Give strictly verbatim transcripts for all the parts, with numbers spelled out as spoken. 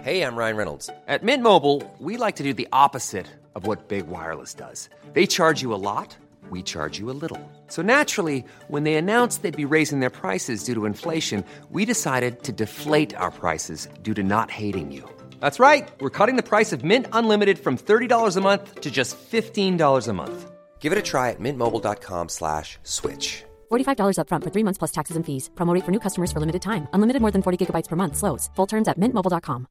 Hey, I'm Ryan Reynolds. At Mint Mobile, we like to do the opposite of what Big Wireless does. They charge you a lot, we charge you a little. So naturally, when they announced they'd be raising their prices due to inflation, we decided to deflate our prices due to not hating you. That's right. We're cutting the price of Mint Unlimited from thirty dollars a month to just fifteen dollars a month. Give it a try at mintmobile.com slash switch. forty-five dollars up front for three months plus taxes and fees. Promo rate for new customers for limited time. Unlimited more than forty gigabytes per month. Slows full terms at mint mobile dot com.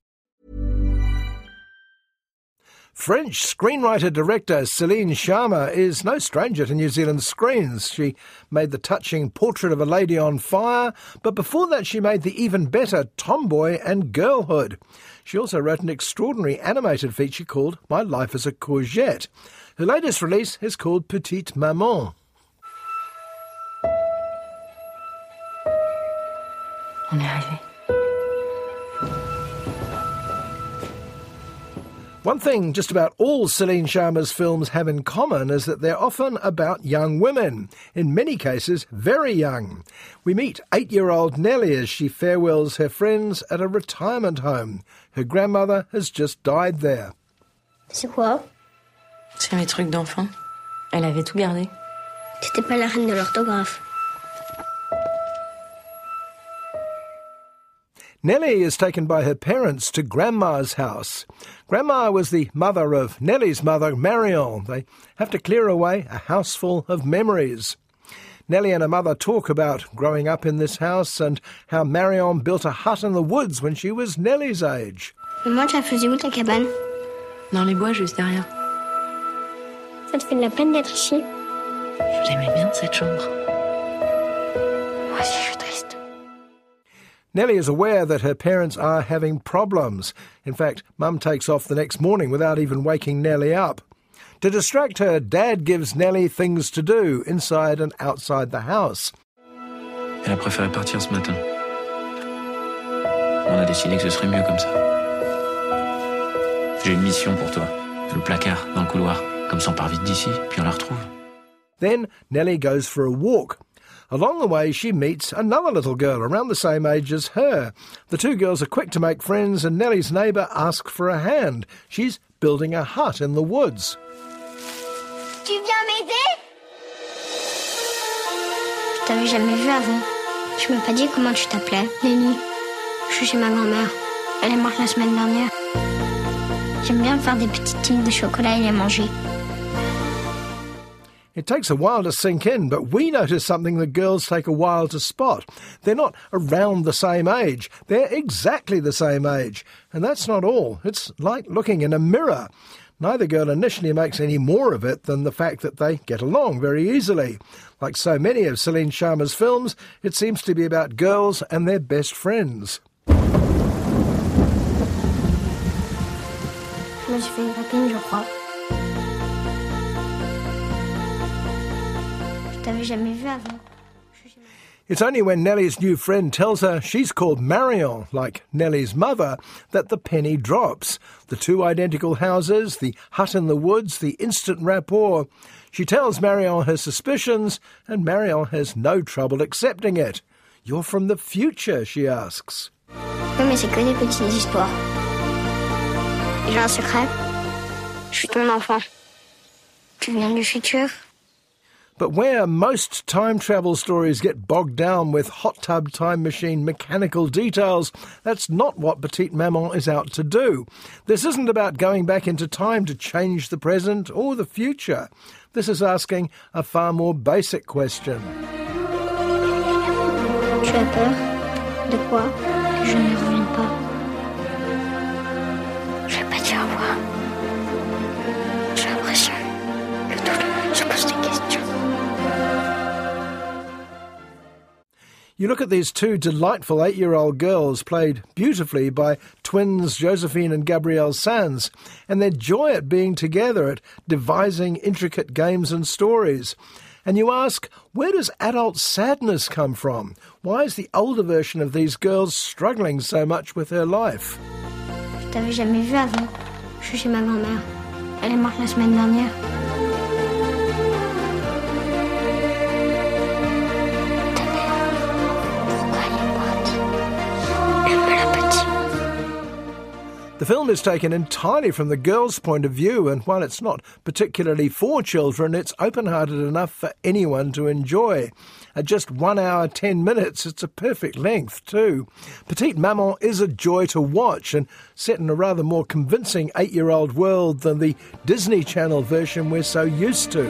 French screenwriter-director Céline Sciamma is no stranger to New Zealand screens. She made the touching Portrait of a Lady on Fire, but before that she made the even better Tomboy and Girlhood. She also wrote an extraordinary animated feature called My Life as a Courgette. Her latest release is called Petite Maman. On est arrivé. One thing just about all Céline Sciamma's films have in common is that they're often about young women, in many cases very young. We meet eight-year-old Nellie as she farewells her friends at a retirement home. Her grandmother has just died there. C'est quoi? C'est mes trucs d'enfant. Elle avait tout gardé. T'étais pas la reine de l'orthographe. Nellie is taken by her parents to Grandma's house. Grandma was the mother of Nellie's mother, Marion. They have to clear away a house full of memories. Nellie and her mother talk about growing up in this house and how Marion built a hut in the woods when she was Nellie's age. Maman, tu la faisais où ta cabane? Dans les bois, juste derrière. Ça te fait de la peine d'être ici? Je l'aimais bien, cette chambre. Moi aussi, je suis triste. Nellie is aware that her parents are having problems. In fact, Mum takes off the next morning without even waking Nellie up. To distract her, Dad gives Nellie things to do inside and outside the house. Elle a préféré partir ce matin. On a décidé que ce serait mieux comme ça. J'ai une mission pour toi. Le placard, dans le couloir. Comme ça on part vite d'ici, puis on la retrouve. Then Nellie goes for a walk. Along the way, she meets another little girl around the same age as her. The two girls are quick to make friends, and Nellie's neighbour asks for a hand. She's building a hut in the woods. Tu viens m'aider? Je t'avais jamais vu avant. Tu m'as pas dit comment tu t'appelais. Nelly. Je suis chez ma grand-mère. Elle est morte la semaine dernière. J'aime bien faire des petites tiges de chocolat et les manger. It takes a while to sink in, but we notice something the girls take a while to spot. They're not around the same age. They're exactly the same age. And that's not all. It's like looking in a mirror. Neither girl initially makes any more of it than the fact that they get along very easily. Like so many of Céline Sciamma's films, it seems to be about girls and their best friends. Je me suis fait une copine, je crois. It's only when Nellie's new friend tells her she's called Marion, like Nellie's mother, that the penny drops. The two identical houses, the hut in the woods, the instant rapport. She tells Marion her suspicions, and Marion has no trouble accepting it. You're from the future, she asks. Oui, mais c'est que des petites histoires. J'ai un secret. Je suis ton enfant. Tu viens du futur. But where most time travel stories get bogged down with hot tub time machine mechanical details, that's not what Petite Maman is out to do. This isn't about going back into time to change the present or the future. This is asking a far more basic question. Tu as peur? De quoi? Que je ne revienne pas. Je vais pas dire au revoir. J'ai l'impression que tout le monde se pose des questions. You look at these two delightful eight-year-old girls played beautifully by twins Josephine and Gabrielle Sanz, and their joy at being together, at devising intricate games and stories. And you ask, where does adult sadness come from? Why is the older version of these girls struggling so much with her life? Je t'avais jamais vu avant. Je suis chez ma grand-mère. Elle est morte la semaine dernière. The film is taken entirely from the girl's point of view, and while it's not particularly for children, it's open-hearted enough for anyone to enjoy. At just one hour, ten minutes, it's a perfect length too. Petite Maman is a joy to watch, and set in a rather more convincing eight-year-old world than the Disney Channel version we're so used to.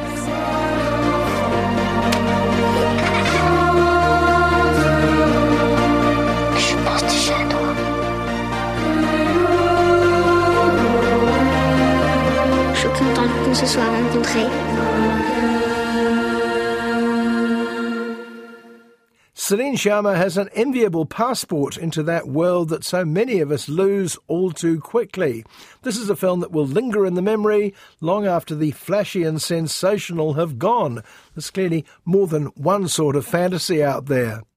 Se soit rencontrés. Celine Sciamma has an enviable passport into that world that so many of us lose all too quickly. This is a film that will linger in the memory long after the flashy and sensational have gone. There's clearly more than one sort of fantasy out there.